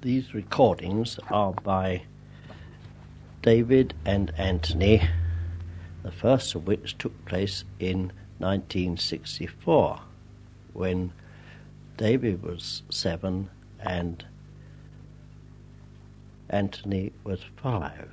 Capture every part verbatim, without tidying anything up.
these recordings are by David and Anthony, the first of which took place in nineteen sixty-four, when David was seven and Anthony was five.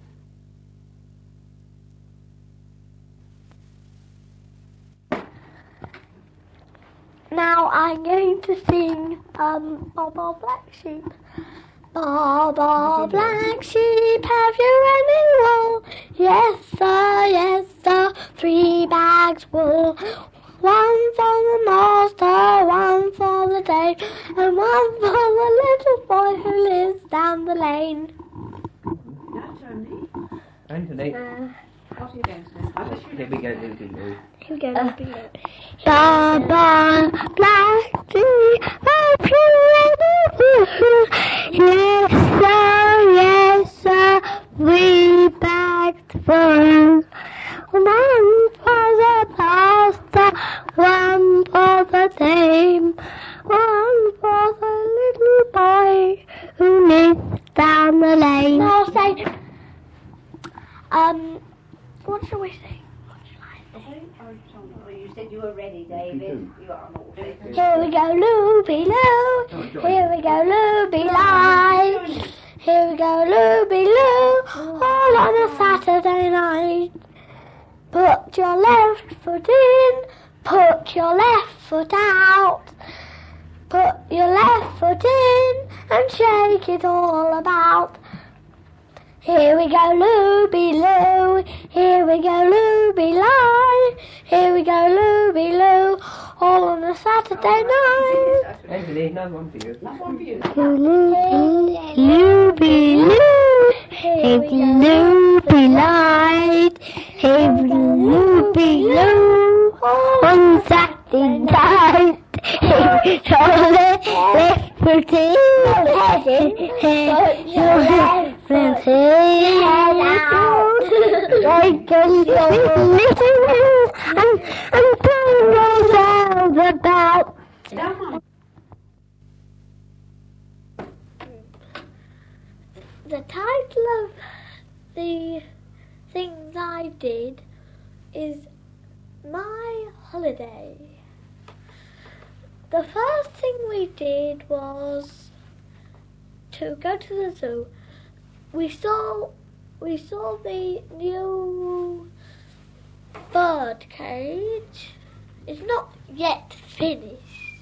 Now I'm going to sing um, Baa Baa Black Sheep. Baa Baa Black Sheep, have you any wool? Yes sir, yes sir, three bags wool. One for the master, one for the dame, and one for the little boy who lives down the lane. That's Anthony. Anthony. Uh, What are you going to say? Here we go, Lucy Lou. Here we go, uh, Baa Baa Black Sheep, have you any wool? Yes sir, yes sir, three bags full. One for the master, one for the dame, one for the little boy who lives down the lane. I'll say, um, what shall we say? What shall I say? Oh, you said you were ready, David. You are naughty. Here we go, Looby Loo. Here we go, Looby Light. Here we go, Looby Loo. All on a Saturday night. Put your left foot in, put your left foot out. Put your left foot in and shake it all about. Here we go, Looby Loo. Here we go, Looby Lie. Here we go, Looby Loo. All on a Saturday night. Anthony, another one for you. Another one for you. Looby Loo. Here we go, Looby Light. Here we go, Looby Loo. On Saturday night. Here we go, left foot in. Here your left foot in. Like a little and and turn yourself about. The title of the things I did is My Holiday. The first thing we did was to go to the zoo. We saw we saw the new bird cage. It's not yet finished,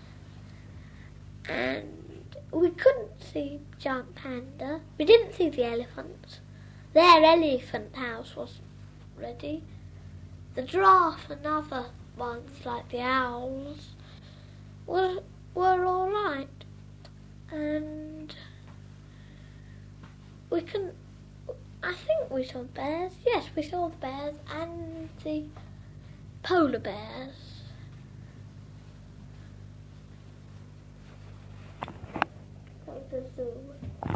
and we couldn't see giant panda. We didn't see the elephants. Their elephant house wasn't ready. The giraffe and other ones like the owls were were all right, and we couldn't. I think we saw bears. Yes, we saw the bears and the polar bears. The zoo.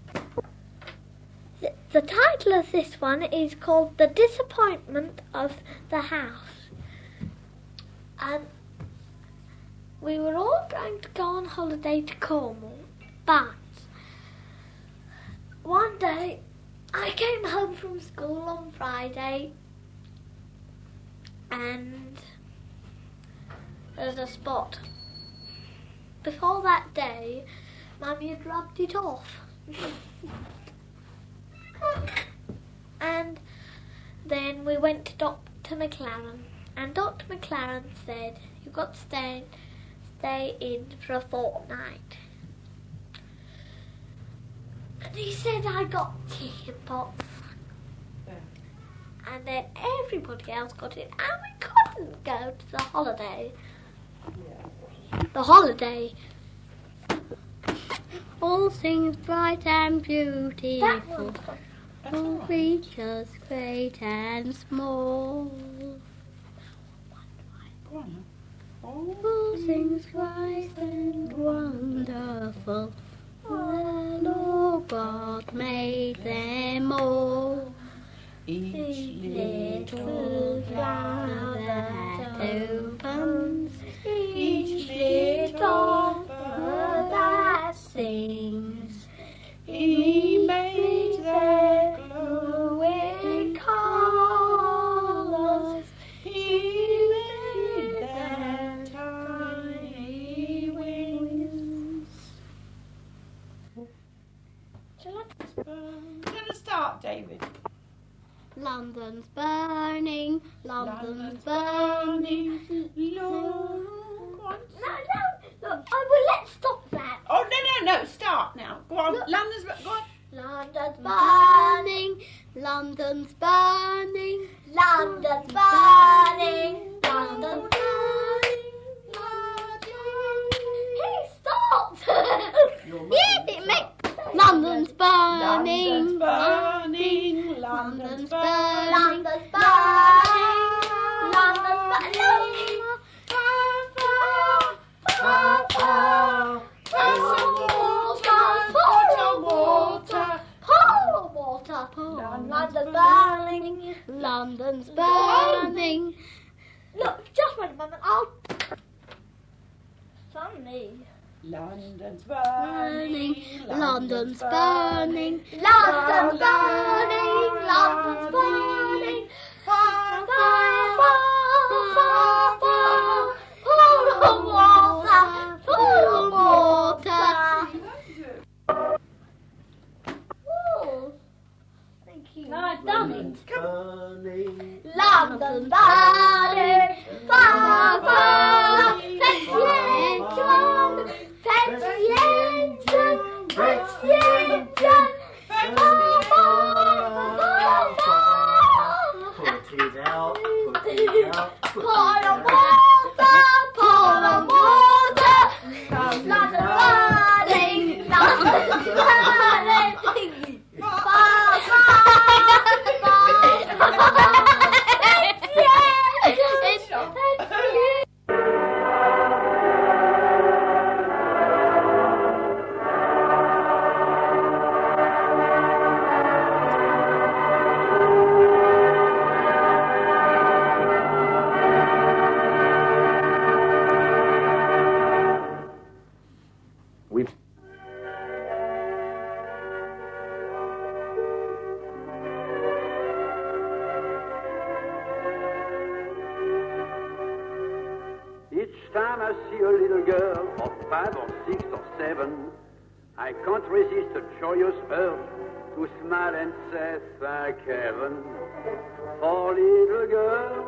The, the title of this one is called The Disappointment of the House. And we were all going to go on holiday to Cornwall, but one day I came home from school on Friday and there's a spot. Before that day, Mummy had rubbed it off. And then we went to Doctor McLaren, and Doctor McLaren said, you've got to stay, stay in for a fortnight. And he said I got chicken pox. Yeah. And then everybody else got it, and we couldn't go to the holiday. Yeah. The holiday. All things bright and beautiful, all creatures great and small. All things bright and wonderful, the Lord God made them all. Each little flower that opens, each little bird that sings, David. London's burning, London's burning. Lord. No, no, look, I will let's stop that. Oh, no, no, no, start now. Go on, Look. London's, go on. London's burning, London's burning, London's burning, London's burning, He stopped! Yes, it makes London's burning, London's burning, London's London's burning, burning, London's burning, London's burning. Far, far, far, water, Pour water, pour. London's burning, London's burning. Look, just wait a moment, I'll... Suddenly. London's Burning, burning, London's burning, London's burning, London's burning. Far, Fire, fire, fire, fire. Pour of water, pour of water. Oh, thank you. No, I've done it. Burning. London's burning, fire, fire. Fetch the engine, fetch the engine, fetch the engine. Fire, fire, fire. Put it out, put it out, put Pour it of out. water, pour of water. London's burning, London's burning. Fire, fire, fire. It's the engine. It's the engine. We've Each time I see a little girl of five or six or seven, I can't resist a joyous urge to smile and say thank heaven for little girls.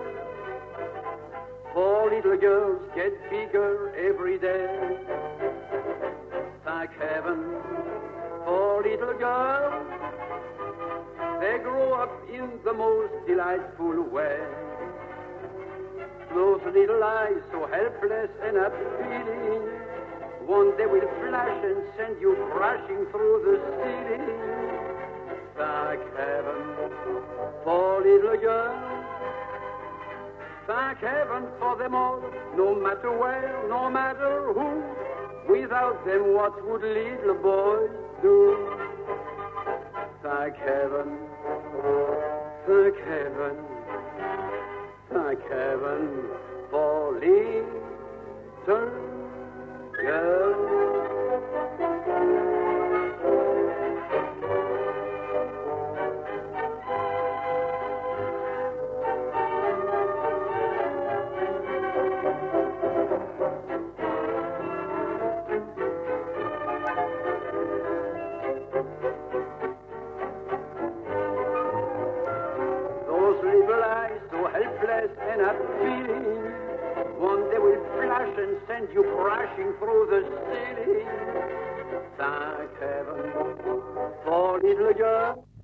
For little girls get bigger every day. Thank heaven for little girls. They grow up in the most delightful way. Those little eyes so helpless and appealing, one day will flash and send you crashing through the ceiling. Thank heaven for little girls. Thank heaven for them all, no matter where, no matter who. Without them, what would little boys do? Thank heaven, thank heaven, thank heaven for little girls. And appealing, one day will flash and send you crashing through the ceiling. Thank heaven for little girls.